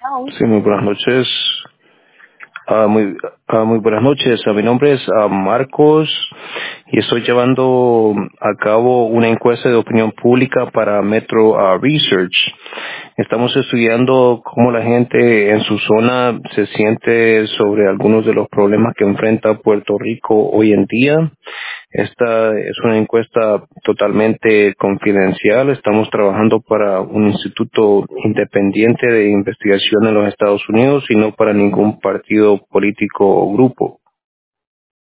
Sí, muy buenas noches. Muy buenas noches. Mi nombre es Marcos y estoy llevando a cabo una encuesta de opinión pública para Metro Research. Estamos estudiando cómo la gente en su zona se siente sobre algunos de los problemas que enfrenta Puerto Rico hoy en día. Esta es una encuesta totalmente confidencial. Estamos trabajando para un instituto independiente de investigación en los Estados Unidos y no para ningún partido político o grupo.